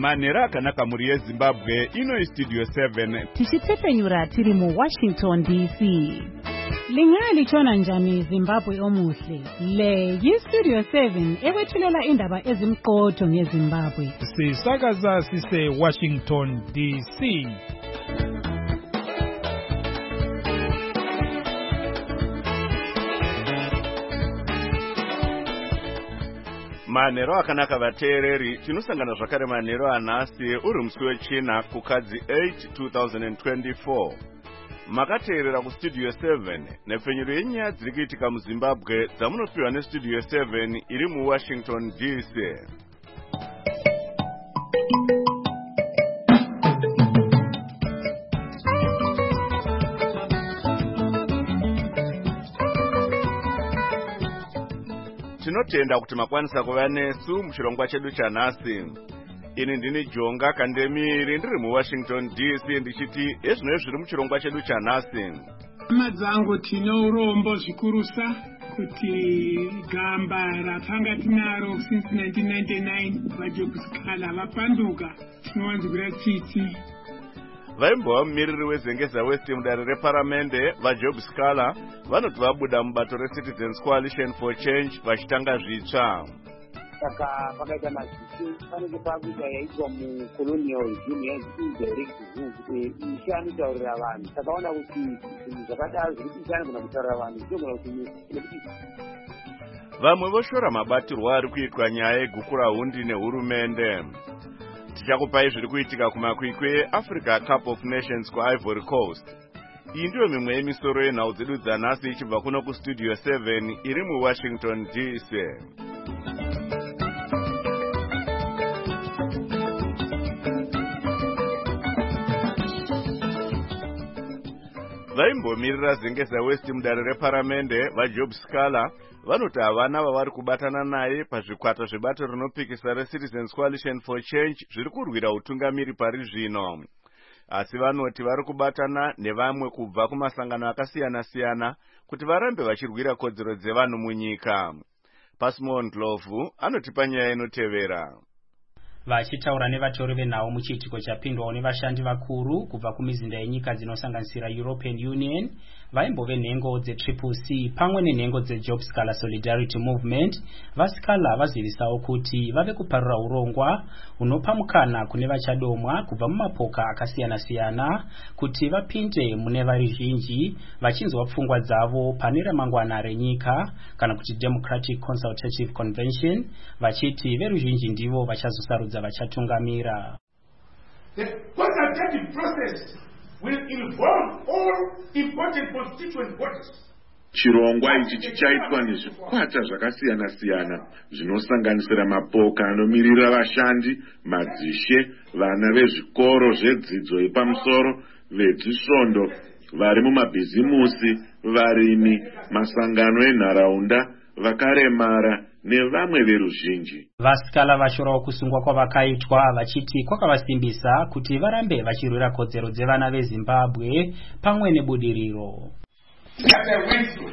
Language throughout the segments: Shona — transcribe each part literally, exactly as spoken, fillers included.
Manera akanaka muri yeZimbabwe ino Studio seven. Tichitepfenyura tiri mu Washington D C. Lingali chona njani Zimbabwe omuhle. Le yi Studio seven ewethulela indaba ezimqotho ngeZimbabwe. Sisakaza sise Washington D C. Manero akanaka vateereri tinosangana zvakare manero anhasi uri musi wechina kukadzi eight two thousand twenty-four. Makateerera kustudio seven nepfenyuro yenyaya dziri kuitika muZimbabwe dzamunopiwa nestudio seven iri muWashington D C. Tinotenda kuti makwanisa kuva nesu muchirongwa chedu chanhasi. Ini ndini Jonga Kandemiri ndiri muWashington D C ndichiti ezvino zviri muchirongwa chedu chanhasi. Madzangu tino urombo zvikurusa kuti gamba rapanga tinaro since nineteen ninety-nine vaJobskala vapanduka tinowanzira tsitsi. Vaimbova mumiriri weZengeza West mudare reparamende vaJobskala vanoti vabuda mubato reCitizens Coalition for Change vachitanga zvitsva. Saka pakaita mazisi panenge pakuita yaitwa mucolonial junior indirect kuti ishani taurira vanhu. Takaona kuti zvinhu zvakadaro zviri kuishani kuna kutaurira vanhu zvinogona kuti vamwe voshora mabatirwo ari kuitwa nyaya yegukura hundi nehurumende. Tichakupai zviri kuitika kumakwikwi eAfrica Cup of Nations kuIvory Coast. Iyi ndiyo mimwe yemisoro yenhau dzedu dzanhasi ichibva kuno kustudio seven iri muWashington D C. Vaimbomirira Zengeza West mudare reparamende vaJobskala vanoti havana vavari kubatana naye pazvikwata zvebato rinopikisa reCitizens Coalition for Change zviri kurwira utungamiri pari zvino. Asi vanoti vari kubatana nevamwe kubva kumasangano akasiyana-siyana kuti varambe vachirwira kodzero dzevanhu munyika. Pasmon Ndlovu anotipa nyaya inotevera. Vachitaura nevatori venhau muchiitiko chapindwawo nevashandi vakuru kubva kumizinda yenyika dzinosanganisira European Union, vaimbove nhengo dzeTriple C pamwe nenhengo dzeJobskala Solidarity Movement, vaskala vazivisawo kuti vave kuparura urongwa hunopa mukana kune vachadomwa kubva mumapoka akasiyana-siyana kuti vapinde mune varizhinji vachinzwa pfungwa dzavo pane ramangwana renyika kana kuti Democratic Consultative Convention, vachiti veruzhinji ndivo vachazosarudza vachatungamira. The consultative process will involve all important constituent bodies. Chirongwa ichi chichaitwa nezvikwata zvakasiyana-siyana zvinosanganisira mapoka anomirira vashandi, madzishe, vana vezvikoro zvedzidzo yepamusoro, vedzisvondo, vari mumabhizimusi, varimi, masangano enharaunda, vakaremara nevamwe veruzhinji. Vaskala vashorawo kusungwa kwavakaitwa vachiti kwakavasimbisa kuti varambe vachirwira kodzero dzevana veZimbabwe pamwe nebudiriro. That I went through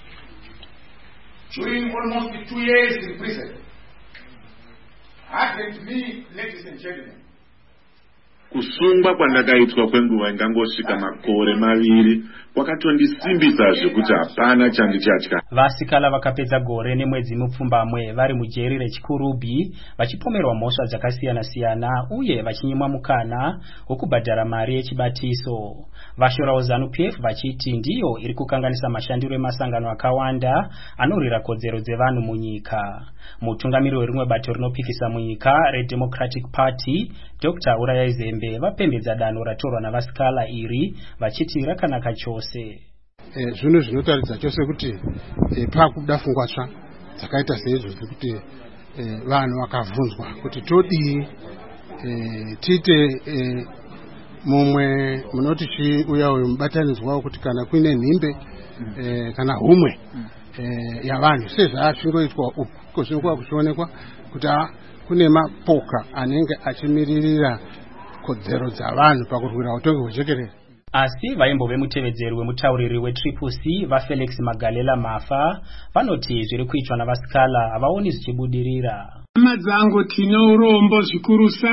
during almost two years in prison hardened me, ladies and gentlemen. Kusungwa kwandakaitwa kwenguva ingangosvika makore maviri kwakatondisimbisa zvekuti hapana chandichatya. Vasikala vakapedza gore nemwedzi mupfumbamwe vari mujeri reChikurubi vachipomerwa mhosva dzakasiyana-siyana uye vachinyimwa mukana wokubhadhara mari yechibatiso. Vashorawo ZANU-P F vachiti ndiyo iri kukanganisa mashandiro emasangano akawanda anorwira kodzero dzevanhu munyika. Mutungamiri werimwe bato rinopikisa munyika reDemocratic Party, Doctor Uraya Zembe, vapembedza danho ratorwa navasikala iri vachiti rakanaka chose. Eh, zvino zvinotaridza chose kuti eh, pakubuda pfungwa tsva dzakaita seizvo kuti eh, vanhu vakavhunzwa kuti todii eh, tiite eh, mumwe munoti chi uya uyu mubatanidzwa kuti kana kuine nhimbe eh, kana humwe eh, yavanhu sezvaasvingoitwa uko zvinokwa kuchionekwa kuti kune mapoka anenge achimiririra kodzero dzavanhu pakurwira utongi hwejekerere. Asi vaimbove mutevedzeri wemutauriri weTriple C vaFelix Magalela Mafa vanoti zviri kuitwa navasikala havaoni zvichibudirira. Madzangu tino urombo zvikurusa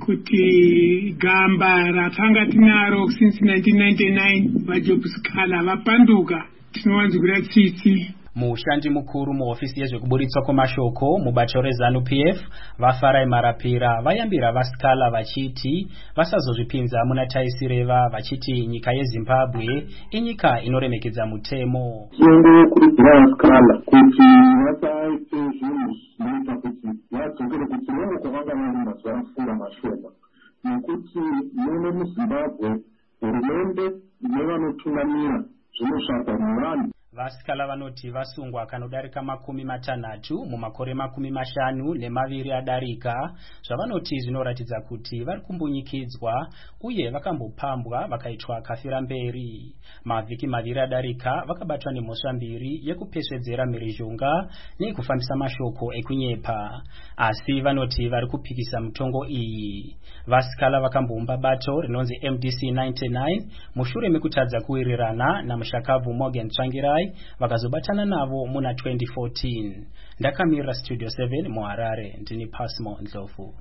kuti gamba ratanga tinaro since nineteen ninety-nine vajob sikala vapanduka tinowanzwira tsitsi. Mushandi mukuru muhofisi yezvekuburitswa kwemashoko mubato rezanu P F vafarai marapira vayambira vasikala vachiti vasazozvipinza muna taisireva vachiti nyika yeZimbabwe inyika inoremekedza mutemo. Tinokurudzira vasikala kuti vasaite zvinhu zvinoita kuti vadzokere kuti vamwe kwavanga vari mazuva apfuura mashoma, nekuti muno muZimbabwe hurumende nevanotungamira zvinosvaka muvanhu. Vasikala vanoti vasungwa kanodarika makumi matanhatu mumakore makumi mashanu nemaviri adarika, zvavanoti zvinoratidza kuti vari kumbunyikidzwa uye vakambopambwa vakaitwa kafira mberi. Mavhiki maviri adarika vakabatwa nemhosva mbiri yekupesvedzera mhirizhonga nekufambisa mashoko ekunyepa, asi vanoti vari kupikisa mitongo iyi. Vasikala vakamboumba bato rinonzi M D C ninety-nine mushure mekutadza kuwirirana namushakabvu Morgan Tsvangirai vakazobatana navo muna twenty fourteen. Ndakamira Studio seven muHarare, ndini Pasmo Ndlovu.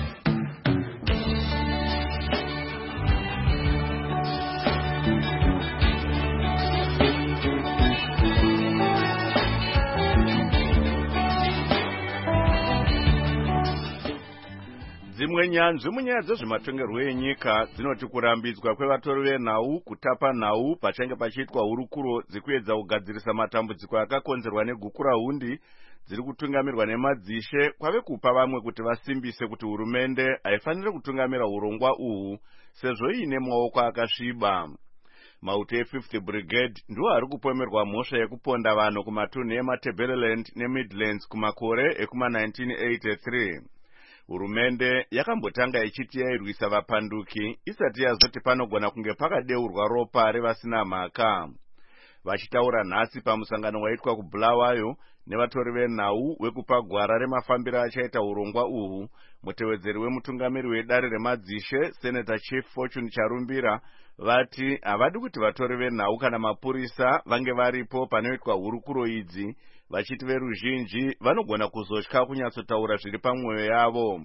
Dzimwe nyanzvi munyaya dzezvematongerwo enyika dzinoti kurambidzwa kwevatori venhau kutapa nhau pachange pachiitwa hurukuro dzekuedza kugadzirisa matambudziko akakonzerwa negukurahundi dziri kutungamirwa nemadzishe kwave kupa vamwe kuti vasimbise kuti hurumende haifaniri kutungamira urongwa uhu sezvo iine maoko akasviba. Mauto e-fifth Brigade ndiwo ari kupomerwa mhosva yekuponda vanhu kumatunhu eMatabeleland neMidlands kumakore ekuma nineteen eighty-three. Hurumende yakambotanga ichiti yairwisa vapanduki isati yazoti panogona kunge pakadeurwa ropa revasina mhaka. Vachitaura nhasi pamusangano waitwa kuBulawayo nevatori venhau wekupa gwara remafambiro achaita urongwa uhu, mutevedzeri wemutungamiri wedare remadzishe Senator Chief Fortune Charumbira vati havadi kuti vatori venhau kana mapurisa vange varipo panoitwa hurukuro idzi, vachiti veruzhinji vanogona kuzotya kunyatsotaura zviri pamwoyo yavo.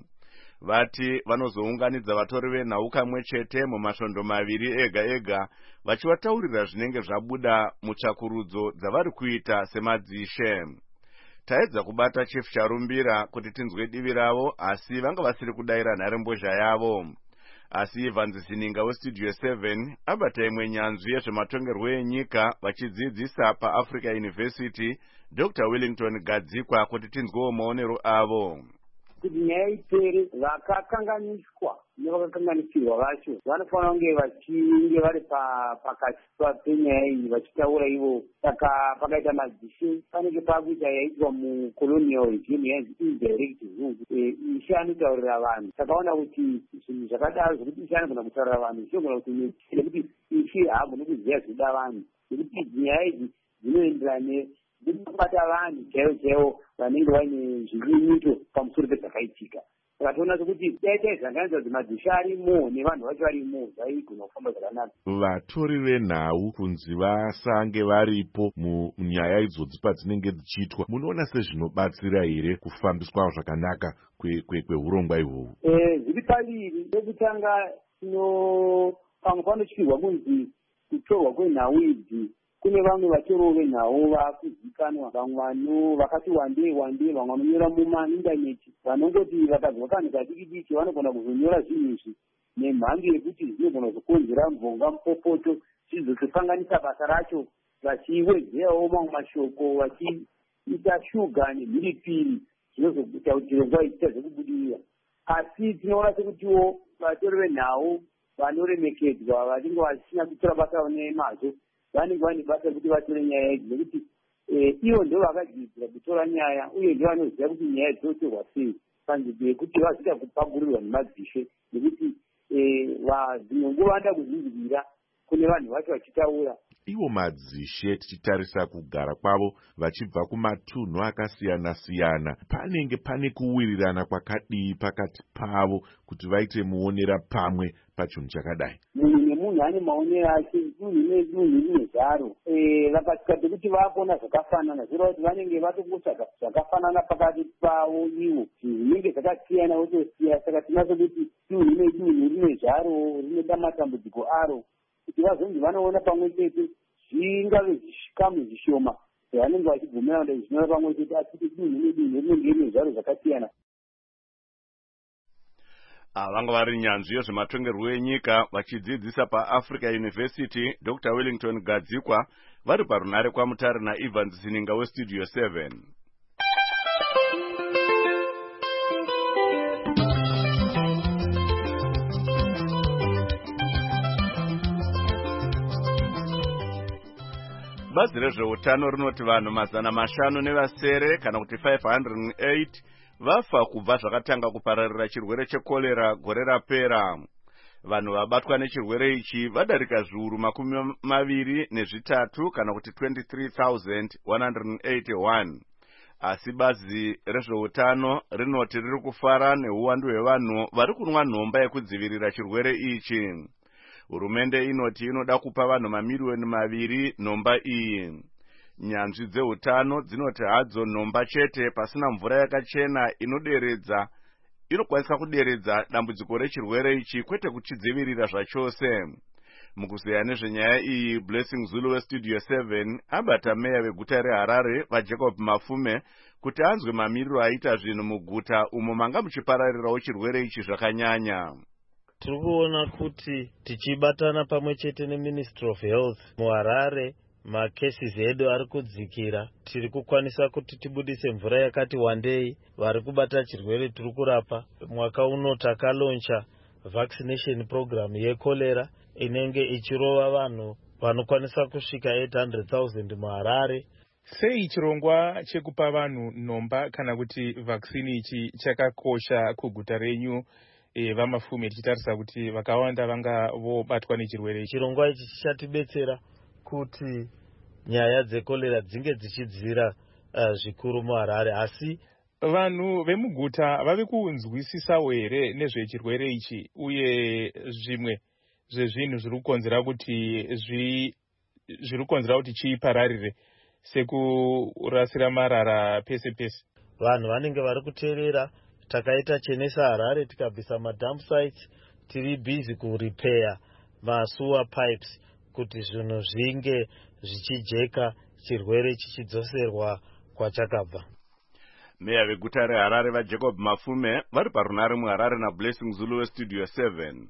Vati vanozounganidza vatori venhau kamwe chete mumasvondo maviri ega ega vachivataurira zvinenge zvabuda mutsvakurudzo dzavari kuita semadzishe. Taedza kubata Chief Charumbira kuti tinzwe divi ravo, asi vanga vasiri kudayira nharembozha yavo. Asi Ivan Zininga weStudio seven abata imwe nyanzvi yezvematongerwo enyika vachidzidzisa paAfrica University Doctor Wellington Gadzikwa kuti tinzwewo maonero avo. Kuti nyaya ipere vakakanganiswa nevakakanganisirwa vacho vanofanira kunge vachinge vari pakati penyaya iyi vachitaura ivo. Saka pakaita madzishe panenge pakuita yaitwa mucolonial regime yanzi indirect rule, ishe anotaurira vanhu. Takaona kuti zvinhu zvakadaro zvokuti ishe anogona kutaurira vanhu zvinogona kuti nekuti ishe haagoni kuziva zvinoda vanhu, nekuti nyaya idzi dzinoenderana nekubata vanhu chaivo chaivo vanenge vaine zvinyunyuto pamusoro pezvakaitika. Saka toona kuti daita izanganidzwa kuti madzishe arimo nevanhu vacho varimo zvaigona kufamba zvakanaka. Vatori venhau kunzi vasange varipo munyaya idzodzi padzinenge dzichiitwa, munoona sezvinobatsira here kufambiswa zvakanaka kwehurongwa ihwohwu? Zviri paviri. Pekutanga pamwe panotyirwa kunzi kutorwa kwenhau idzi kune vamwe vatoro venhau vakuzikanwa, vamwe vano vakati wandei wandei, vamwe vanonyora mumaindaneti vanongoti vakazwa kanhu kadiki diki vanogona kuzonyora zvinhu izvi nemhando yekuti zvinogona kuzokonzera mvonga mupopoto zvizotokanganisa basa racho, vachiwedzerawo mamwe mashoko vachiita shuga nemhiripiri zvinozoita kuti chirongwa ichita zvekubudirira. Asi tinoona sekutiwo vatori venhau vanoremekedzwa vanenge vasina kutora basa ravo nemazvo vanenge vane basa rekuti vatore nyaya idzi, nekuti ivo ndo vakadzidzira kutora nyaya uye ndo vanoziva kuti nyaya dzinotorwa sei panzvimbo yekuti vazoita kupagurirwa nemadzishe, nekuti dzimwe nguva vanoda kuzvinzwira kune vanhu vacho vachitaura ivo madzishe tichitarisa kugara kwavo vachibva kumatunhu akasiyana-siyana, panenge pane kuwirirana kwakadii pakati pavo kuti vaite muonera pamwe pachinhu chakadai? Munhu nemunhu ane maonero ake, dunhu nedunhu rine zvaro. Vakasvika pekuti vakuona zvakafanana, zvireva kuti vanenge vatokutsvaga zvakafanana pakati pavo ivo, zvinenge zvakasiyana votosiya. Saka tinaso kuti dunhu nedunhu rine zvaro, rine matambudziko aro, kuti vazonzi vanoona pamwe chete zvingave zvikamu zvishoma zvavanenge vachibvumirana kuti zvinova pamwe chete, asi kuti dunhu nedunhu rinenge rine zvaro zvakasiyana. Vanga vari nyanzvi yezvematongerwo enyika vachidzidzisa paAfrica University Doctor Wellington Gadzikwa vari parunare kwaMutare naEvans Sininga weStudio seven. Bazi rezveutano rinoti vanhu mazana mashanu nevasere kana kuti five hundred eight vafa kubva zvakatanga kupararira chirwere chekolera gore rapera. Vanhu vabatwa nechirwere ichi vadarika zviuru makumi maviri nezvitatu kana kuti twenty-three thousand one hundred eighty-one. Asi bazi rezveutano rinoti riri kufara neuwandu hwevanhu vari kunwa nhomba yekudzivirira chirwere ichi. Hurumende inoti inoda kupa vanhu mamiliyoni maviri nhomba iyi. Nyanzvi dzeutano dzinoti hadzo nhomba chete pasina mvura yakachena inoderedza inokwanisa kuderedza dambudziko rechirwere ichi, kwete kuchidzivirira zvachose. Mukuzeya nezvenyaya iyi, Blessing Zulu weStudio seven abata meya veguta reHarare vaJacob Mafume kuti anzwe mamiriro aita zvinhu muguta umo manga muchipararirawo chirwere ichi zvakanyanya. Tiri kuona kuti tichibatana pamwe chete neMinistry of Health muHarare, macases edu ari kudzikira. Tiri kukwanisa kuti tibudise mvura yakati wandei vari kubata chirwere tiri kurapa. Mwaka uno takaloncha vaccination program yekolera inenge ichirova vanhu vanokwanisa kusvika eight hundred thousand muHarare. Sei chirongwa chekupa vanhu nhomba kana kuti vaccine ichi chakakosha kuguta renyu e, vaMafume, tichitarisa kuti vakawanda vanga vobatwa nechirwere? Chirongwa ichi chichatibetsera kuti nyaya dzekolera dzinge dzichidzira uh, zvikuru muHarare. Asi vanhu vemuguta vave kunzwisisawo here nezvechirwere ichi uye zvimwe zvezvinhu zviri kukonzera kuti zviri kukonzera kuti chipararire sekurasira marara pese pese? Vanhu vanenge vari kuteerera. Takaita chenesa Harare tikabvisa madump sites, tiri busy kurepair masewer pipes kuti zvinhu zvinge zvichijeka, chirwere chichidzoserwa kwachakabva. Meya veguta reHarare vaJacob Mafume vari parunare muHarare naBlessing Zulu weStudio seven.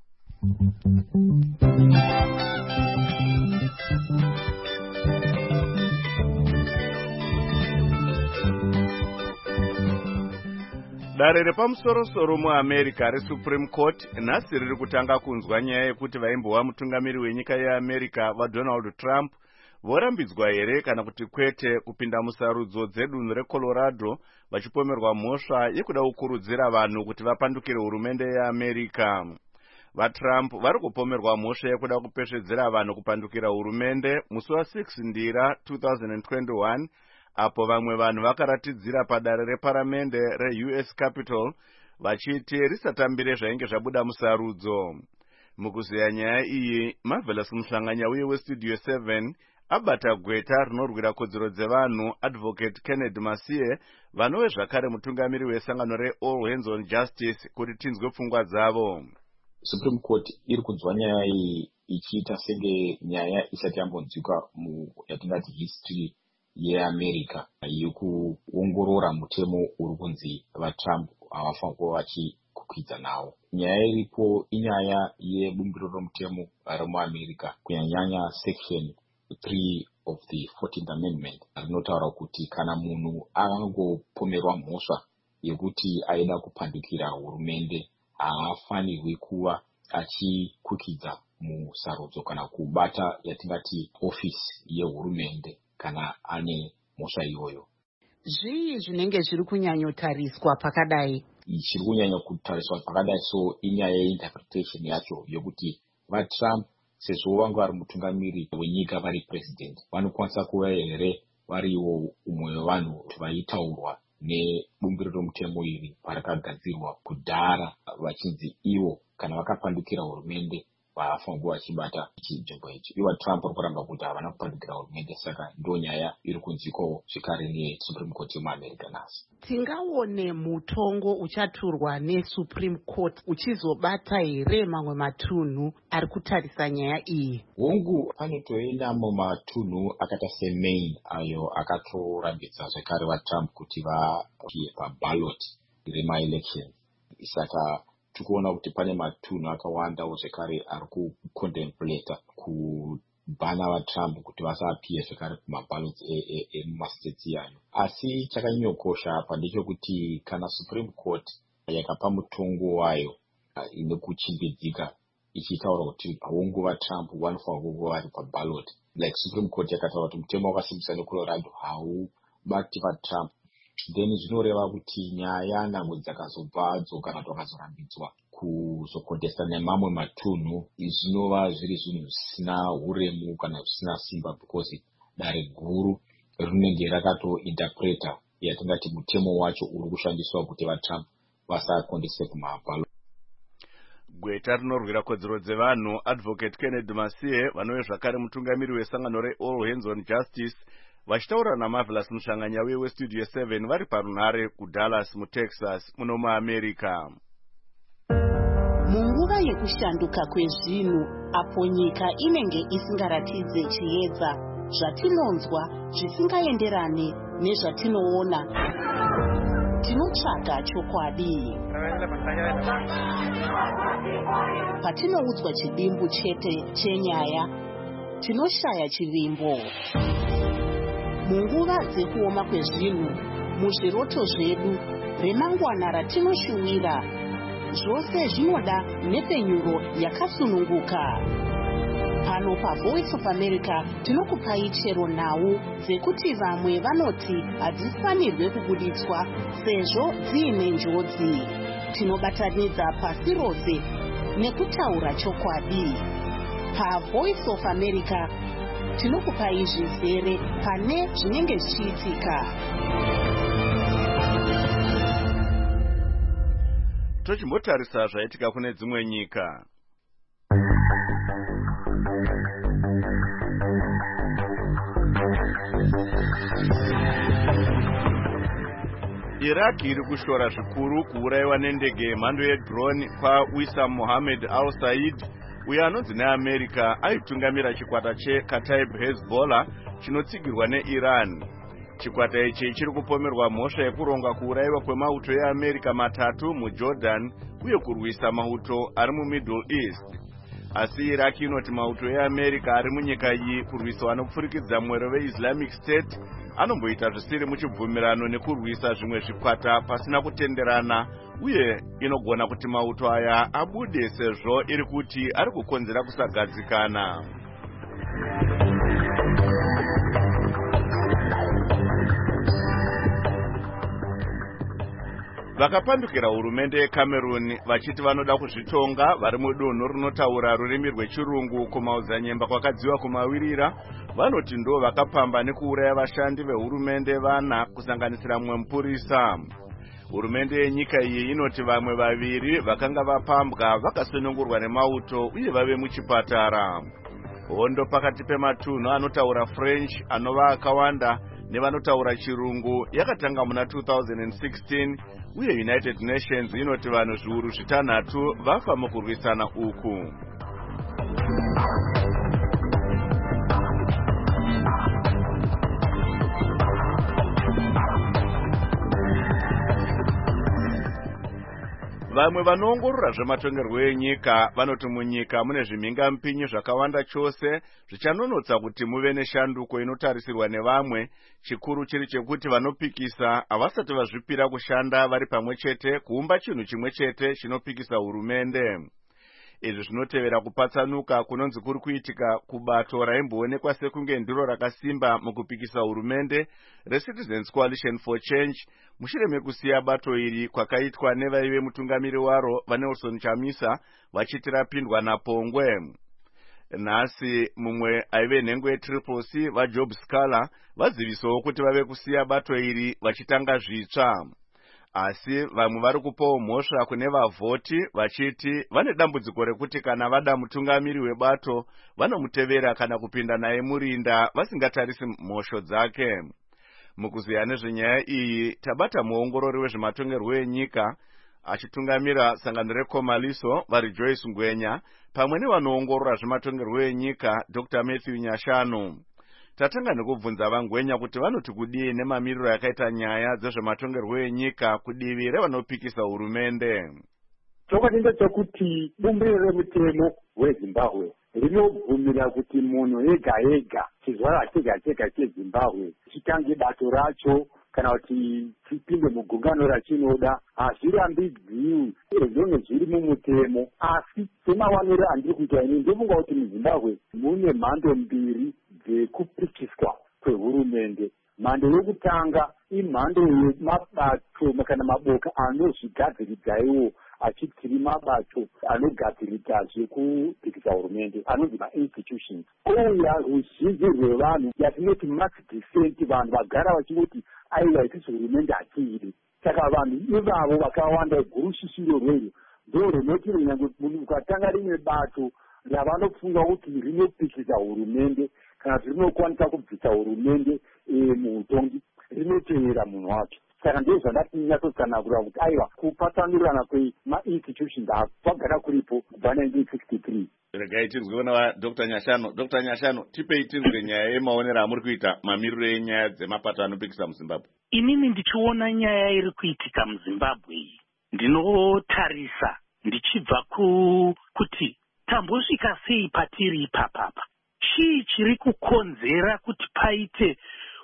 Dare repamusoro-soro muAmerica reSupreme Court nhasi riri kutanga kunzwa nyaya yekuti vaimbova mutungamiri wenyika yeAmerica vaDonald Trump vorambidzwa here kana kuti kwete kupinda musarudzo dzedunhu reColorado vachipomerwa mhosva yekuda kukurudzira vanhu kuti vapandukire hurumende yeAmerica. VaTrump vari kupomerwa mhosva yekuda kupesvedzera vanhu kupandukira hurumende musi wa-six Ndira two thousand twenty-one, apo vamwe vanhu vakaratidzira padare reparamende reU S Capitol vachiti risatambire zvainge zvabuda musarudzo. Mukuzeya nyaya iyi, Marvelous Muhlanganya uye weStudio seven abata gweta rinorwira kodzero dzevanhu Advocate Kennedy Masie, vanove zvakare mutungamiri wesangano reAll Hands on Justice, kuti tinzwe pfungwa dzavo. Supreme Court iri kunzwa nyaya iyi ichiita senge nyaya isati yambonzwika mu yatingati history yeAmerica yekuongorora mutemo uri kunzi vaTrump havafanira kuva vachikukwidza nawo. Nyaya iripo inyaya yebumbiro romutemo remuAmerica, kunyanyanya section three of the fourteenth Amendment rinotaura kuti kana munhu angopomerwa mhosva yekuti aida kupandukira hurumende haafanirwi kuva achikukwidza musarudzo kana kubata yatingati office yehurumende kana ane mhosva iyoyo. Zvii zvinenge zviri kunyanyotariswa pakadai? Chiri kunyanya kutariswa pakadai so inyaya yeinterpretation yacho yokuti vaTrump sezvo vanga vari mutungamiri wenyika vari president, vanokwanisa kuva here variwo umwe wevanhu vaitaurwa nebumbiro romutemo iri parakagadzirwa kudhara, vachinzi ivo kana vakapandukira hurumende vafamba vachibata chinzvimbo ichi. Ivo Trump vari kuramba kuti havana kupandukira hurumende, saka ndo nyaya iri kunzwikawo zvekare neSupreme Court yemuAmerica nhasi. Tingaone mutongo uchaturwa neSupreme Court uchizobata here mamwe matunhu ari kutarisa nyaya iyi? Hongu panotoenda mumatunhu akata seMaine ayo akatorambidza zvekare vaTrump kuti vapie paballot remaelection. Saka tikuona kuti pane matunhu akawandawo zvekare ari kucontemplata kubhana vaTrump kuti vasapie zvekare kumaballot emumastates iyayo. Asi chakanyokosha apa ndechekuti kana Supreme Court yakapa mutongo wayo ine kuchimbidzika ichitaura kuti hongu vaTrump vanofanira kuva vari paballot, like Supreme Court yakataura kuti mutemo wakasimbiswa neColorado haubati vaTrump, then zvinoreva kuti nyaya nhamwe dzakazobvadzo kana kuti vakazorambidzwa kuzokontesta nemamwe matunhu, zvinova zviri zvinhu zvisina uremu kana zvisina simba, because dare guru rinenge rakatointerpreta yatingati mutemo wacho uri kushandiswa kuti vaTrump vasakonteste kumaballot. Gweta rinorwira kodzero dzevanhu Advocate Kennedy Masie vanove zvakare mutungamiri wesangano reAll Hands on Justice vachitaura naMarvelous Mushanganyauye weStudio seven vari parunhare kuDallas muTexas muno muAmerica. Munguva yekushanduka kwezvinhu apo nyika inenge isingaratidze chiedza, zvatinonzwa zvisingaenderane nezvatinoona, tinotsvaga chokwadi. Patinoudzwa chidimbu chete chenyaya, tinoshaya chivimbo. Munguva dzekuoma kwezvinhu, muzviroto zvedu, remangwana ratinoshuwira, zvose zvinoda nepenyuro yakasununguka. Pano paVoice of America tinokupai chero nhau dzekuti vamwe vanoti hadzifanirwe kubuditswa sezvo dziine njodzi. Tinobatanidza pasi rose nekutaura chokwadi. PaVoice of America tinokupai zvizere pane zvinenge zvichiitika. Tochimbotarisa zvaitika kune dzimwe nyika. Iraq iri kushora zvikuru kuurayiwa nendege yemhando yedrone kwaWissam Mohammed al-Said, uyo anonzi neAmerica aitungamira chikwata cheKataib Hezbollah chinotsigirwa neIran. Chikwata ichi chiri kupomerwa mhosva yekuronga kuurayiwa kwemauto eAmerica matatu muJordan uye kurwisa mauto ari muMiddle East. Asi Iraq inoti mauto eAmerica ari munyika iyi kurwiswa nokupfurikidza mwero veIslamic State anomboita zvisiri muchibvumirano nekurwisa zvimwe zvikwata pasina kutenderana, uye inogona kuti mauto aya abude sezvo iri kuti ari kukonzera kusagadzikana. Vakapandukira hurumende yeCameroon vachiti vanoda kuzvitonga vari mudunhu rinotaura rurimi rwechirungu kumauzanyemba kwakadziwa kumawirira, vanoti ndo vakapamba nekuuraya vashandi vehurumende vana kusanganisira mumwe mupurisa. Hurumende yenyika iyi inoti vamwe vaviri vakanga vapambwa vakasunungurwa nemauto uye vave muchipatara. Hondo pakati pematunhu anotaura French anova akawanda nevanotaura chirungu yakatanga muna two thousand sixteen, uye United Nations inoti vanhu zviuru zvitanhatu vafa mukurwisana uku. Vamwe vanoongorora zvematongerwo enyika vanoti munyika mune zvimhingamupinyi zvakawanda chose zvichanonotsa kuti muve neshanduko inotarisirwa nevamwe, chikuru chiri chekuti vanopikisa havasati vazvipira kushanda vari pamwe chete kuumba chinhu chimwe chete chinopikisa hurumende. Izvi zvinotevera kupatsanuka kunonzi kuri kuitika kubato raimboonekwa sekunge ndiro rakasimba mukupikisa hurumende reCitizens Coalition for Change mushure mekusiya bato iri kwakaitwa nevaive mutungamiri waro vaNelson Chamisa vachiti rapindwa napongwe. nhasi mumwe aive nhengo yetriple C vajob scaler vazivisawo kuti vave kusiya bato iri vachitanga zvitsva. Asi vamwe vari kupawo mhosva kune vavhoti vachiti vane dambudziko rekuti kana vada mutungamiri webato vanomutevera kana kupinda naye murinda vasingatarisi mhosho dzake. Mukuziya nezvenyaya iyi tabata muongorori wezvematongerwo enyika achitungamira sangano rekomaliso vari Joyce Ngwenya pamwe nevanoongorora zvematongerwo enyika Doctor Matthew Nyashanu. Tatanga nekubvunza vaNgwenya kuti vanoti kudii nemamiriro yakaita nyaya dzezvematongerwo enyika kudivi revanopikisa hurumende. Chokwadi ndechekuti bumbiro remutemo weZimbabwe rinobvumira kuti munhu ega ega chizvarwa chega chega cheZimbabwe chitange bato racho kana kuti chipinde mugungano rachinoda. Hazvirambidziwi ezvonge zviri mumutemo, asi semawaniro andiri kuita ini ndofunga kuti muZimbabwe mune mhando mbiri dzekupikiswa kwehurumende. Mhando yokutanga imhando yemabato kana maboka anozvigadziridza iwo achitiri mabato anogadziridza zvekupikisa hurumende anonzi ma-institutions. Uya ruzhinji rwevanhu yatinoti mass dissent, vanhu vagara vachingoti aiwa isusu hurumende hatiidi. Saka vanhu ivavo vakawanda gurushishiro rweyo ndo runoti runyange munhu ukatanga rimwe bato ravanofunga kuti rinopikisa hurumende kana kuti rinokwanisa kubvisa hurumende muutongi rinotevera munhu wacho. Saka ndizvo zvandati nyatotsanangura kuti aiwa kupatsanurana kwema-institutions kwagara kuripo kubva nineteen sixty-three. Regai tinzwe na Doctor Nyashanu. Doctor Nyashanu, tipei tinzwe nyaya yemaonero amuri kuita mamiriro enyaya dzemapato anopikisa muZimbabwe. Inini ndichiona nyaya iri kuitika muZimbabwe iyi ndinotarisa ndichibva ku kuti tambosvika sei patiri ipapapa. Chii chiri kukonzera kuti paite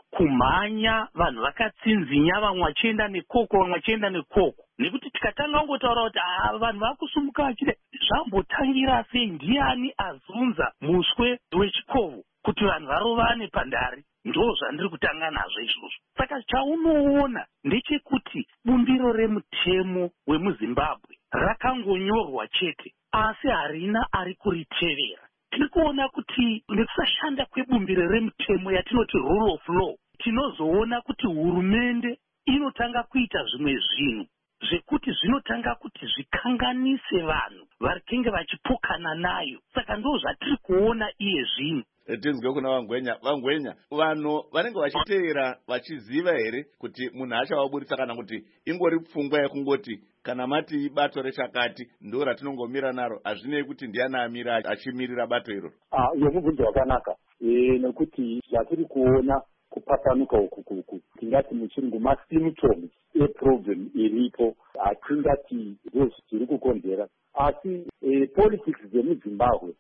kumhanya vanhu vakatsinzinya, vamwe vachienda nekoko vamwe vachienda nekoko? Nekuti tikatanga kungotaura kuti vanhu vakusumuka vachide zvambotangira sei, ndiani azunza muswe wechikovo kuti vanhu varovane pandare? Ndo zvandiri kutanga nazvo izvozvo. Saka chaunoona ndechekuti bumbiro remutemo wemuZimbabwe rakangonyorwa chete asi harina ari kuritevera. Tiri kuona kuti nekusashanda kwebumbiro remutemo yatinoti rule of law, tinozoona kuti hurumende inotanga kuita zvimwe zvinhu zvekuti zvinotanga kuti zvikanganise vanhu varikenge vachipokana nayo. Saka ndo zvatiri kuona iye zvino. Tinzwe kuna vaNgwenya. vaNgwenya, vanhu vanenge vachiteera vachiziva here kuti munhu achavaburitsa kana kuti ingori pfungwa yekungoti kana mati bato rechakati ndo ratinongomira naro, hazvinei kuti ndiani amira achimirira bato iroro? Ah, iyo mubvunzo wakanaka. Eh, nekuti zvatiri kuona kupatsanuka ukuku tingati muchirungu ma-symptoms eproblem iripo, hatingati zviri kukonzera. Asi eh, politics dzemuZimbabwe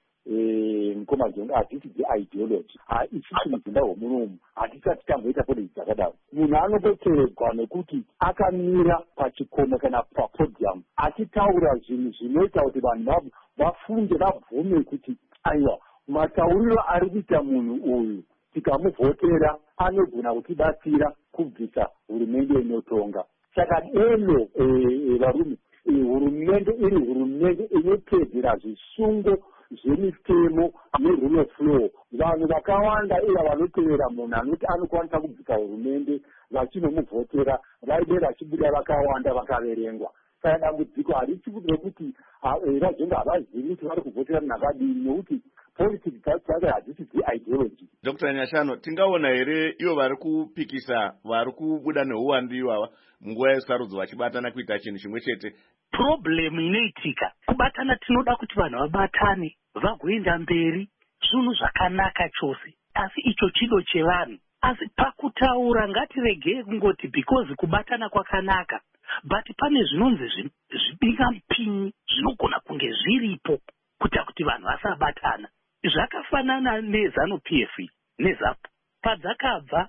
mukoma zonga hatisi dze-ideology. Isusu muZimbabwe munomu hatisati tamboita politics dzakadaro. Munhu anongoteerwa nekuti akamira pachikomo kana papodium achitaura zvinhu zvinoita kuti vanhu vafunge vabvume kuti aiwa matauriro ari kuita munhu uyu tikamuvhotera anogona kutibatsira kubvisa hurumende inotonga. Saka deno varume, hurumende iri hurumende inotedzera zvisungo zvemitemo nerule of law. Vanhu vakawanda iya vanotevera munhu anoti anokwanisa kubvisa hurumende vachinomuvhotera vaide vachibuda vakawanda vakaverengwa. Saka dambudziko harichi rekuti vazonga havazivi kuti vari kuvhotera nakadini, nekuti politics dzacho hadzisi dze-ideology. Doctor Nyashanu, tingaona here ivo vari kupikisa vari kubuda neuwandu ivava munguva yesarudzo vachibatana kuita chinhu chimwe chete? Problem inoitika kubatana, tinoda kuti vanhu vabatane vagoenda mberi, zvinhu zvakanaka chose, asi icho chido chevanhu. Asi pakutaura ngatiregei kungoti because kubatana kwakanaka, but pane zvinonzi zvibinga mupini zvinogona kunge zviripo kuita kuti vanhu vasabatana. Zvakafanana neZanu-P F neZAP padzakabva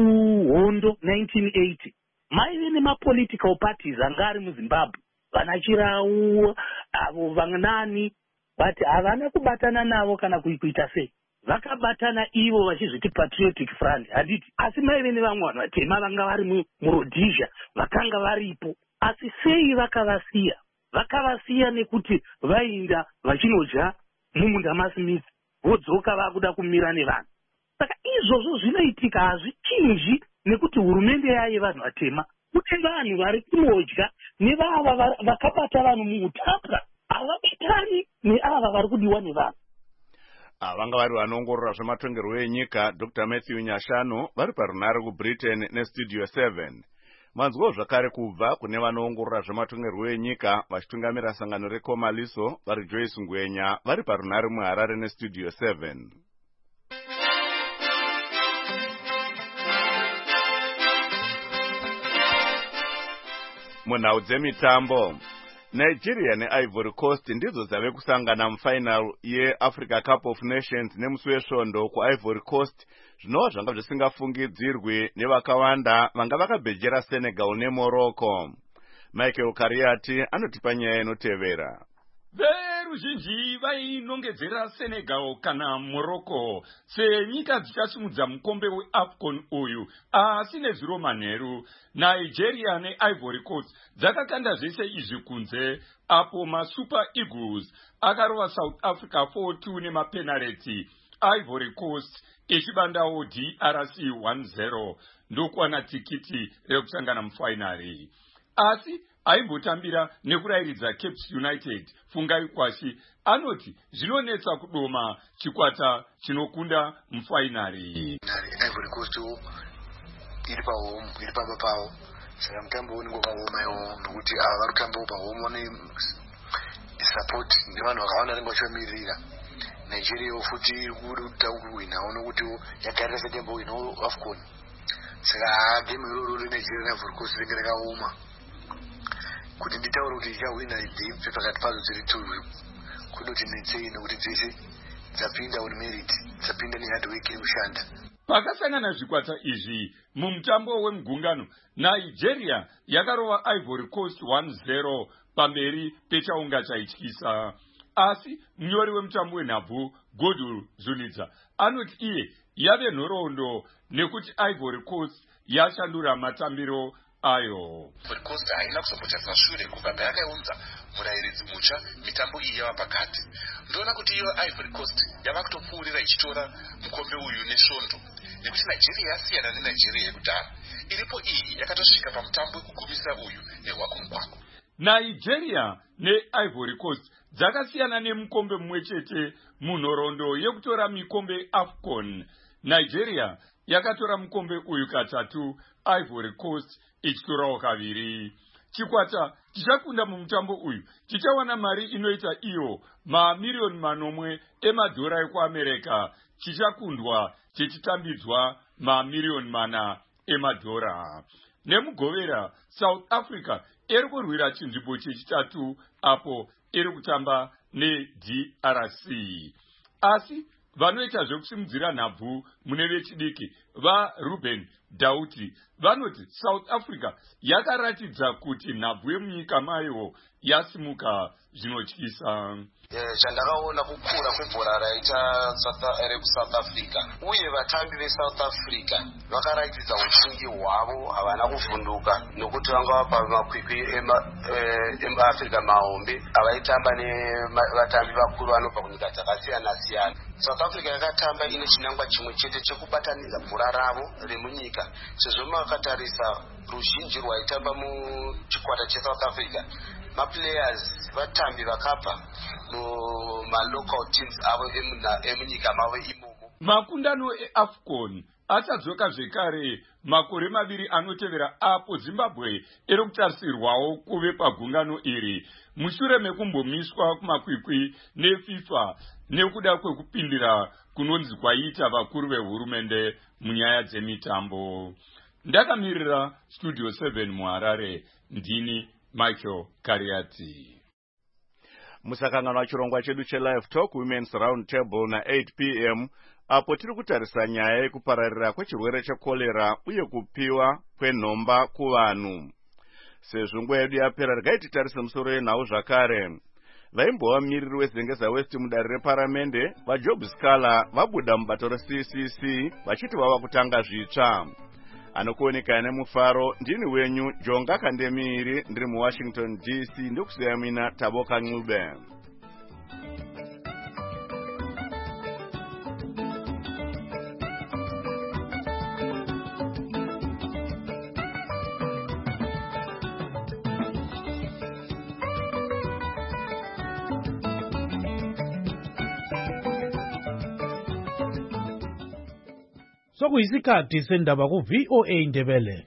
kuhondo nineteen eighty, maive nemapolitical parties anga ari muZimbabwe, vana Chirau avo vanani, but havana kubatana navo kana kuita sei. Vakabatana ivo vachizviti Patriotic Front, handiti, asi maive nevamwe vanhu vatema vanga vari muRhodesia vakanga varipo. Asi sei vakavasiya? Vakavasiya nekuti vainda vachinodya mumunda maSmith. vodzoka vakuda kumira nevanhu. Saka izvozvo zvinoitika hazvichinji nekuti hurumende yaye vanhu vatema. Kune vanhu vari kunodya nevava vakabata vanhu muutapwa havabatani neava vari kudiwa nevanhu. Vanga vari vanoongorora zvematongerwo enyika Doctor Matthew Nyashanu vari parunare kuBritain neStudio seven. Manzwo zvakare kubva kune vanoongorora zvematongerwo enyika vachitungamira sangano reKomaliso vari Joyce Ngwenya vari parunare muHarare neStudio seven. Munhau dzemitambo, Nigeria neIvory Coast ndidzo dzave kusangana mufinal yeAfrica Cup of Nations nemusi wesvondo kuIvory Coast, zvinova zvanga zvisingafungidzirwi nevakawanda vanga vakabhejera Senegal neMorocco. Michael Kariati anotipa nyaya inotevera. Veruzhinji vainongedzera Senegal kana Morocco senyika dzichasimudza mukombe weAFCON uyu, asi nezviro manheru Nigeria neIvory Coast dzakakanda zvese izvi kunze, apo maSuper Eagles akarova South Africa four two nemapenalty, Ivory Coast ichibandawo D R C one zero ndokwana tikiti rekusangana mufinari. Asi aimbotambira nekurayiridza Cape United Fungai Kwashi anoti zvinonetsa kudoma chikwata chinokunda mufinari. Ivory Coast iri pahome iri pamba pavo, saka mutambo unenge wakaoma iwo nokuti ava vari kutambawo pahome vane support nevanhu vakawanda vanenge vachivamirira. Nigeria futi iri kuda kuwinawo nokuti yagarira sedembo winawo AFCON, saka gemu iroro reNigeria neIvory Coast rinenge rakaoma. Kuti nditaura kuti ichawina idhipi pakati padzo dziri two kunoti netsei nokuti dzese dzapinda on merit, dzapinda nehard work iri kushanda. Pakasangana zvikwata izvi mumutambo wemugungano, Nigeria yakarova Ivory Coast one zero pamberi pechaunga chaityisa. Asi munyori wemutambo wenhabvu Godul Zunidza anoti iye yave nhoroondo nekuti Ivory Coast yashandura matambiro ayo. Ivory Coast haina kuzombotasa shure kubva payakaunza murayiridzi mutsva mitambo iyi yava pakati. Ndoona kuti iyo Ivory Coast yava kutopfuurira ichitora mukombe uyu nesvondo, nekuti Nigeria yasiyana neNigeria yekudhara. Iripo iyi yakatosvika pamutambo wekugumisa uyu nehwakumugwako. Nigeria neIvory Coast dzakasiyana nemukombe mumwe chete munhoroondo yekutora mikombe AFCON. Nigeria yakatora mukombe uyu katatu, Ivory Coast ichitorawo kaviri. Chikwata chichakunda mumutambo uyu chichawana mari inoita iyo mamiliyoni manomwe emadhora ekuAmerika, chichakundwa chichitambidzwa mamiliyoni mana emadhora. Nemugovera South Africa iri kurwira chinzvimbo chechitatu apo iri kutamba neD R C. Asi vanoita zvekusimudzira nhabvu mune vechidiki vaRuben Dauti vanoti South Africa yakaratidza kuti nhabvu yemunyika mayo yasimuka zvinotyisa. Chandakaona kukura kwebhora raita rekusouth Africa uye vatambi veSouth Africa vakaratidza uchingi hwavo, havana kuvhunduka nokuti vanga vapa makwikwi emuAfrica mahombe avaitamba nevatambi vakuru vanobva kunyika dzakasiyana siyana. South Africa yakatamba ine chinangwa chimwe chete chekubatanidza bhora ravo remunyika, sezvo makatarisa ruzhinji rwaitamba muchikwata cheSouth Africa maplayers vatambi vakabva mumalocal teams avo emunyika mavo imomo. Makundano eAFCON achadzoka zvekare makore maviri anotevera apo Zimbabwe iri kutarisirwawo kuve pagungano iri mushure mekumbomiswa kumakwikwi neFIFA nekuda kwekupindira kunonzi kwaita vakuru vehurumende munyaya dzemitambo. Ndakamirira Studio seven muHarare, ndini Michael Kariati. Musakangano wachirongwa chedu cheLive Talk Women's Round Table na eight p m apo tiri kutarisa nyaya yekupararira kwechirwere chekolera uye kupiwa kwenhomba kuvanhu. Sezvo nguva yedu yapera regai titarise musoro yenhau zvakare. Vaimbova mumiriri weZengeza West mudare reparamende vaJob Scala vabuda mubato reC C C vachiti vava kutanga zvitsva. Anokuoneka nemufaro ndini wenyu Jonga Kandemiri ndiri muWashington D C ndokusiyamina Taboka Ngube. sokuyisikhathi sendaba ku-V O A Ndebele.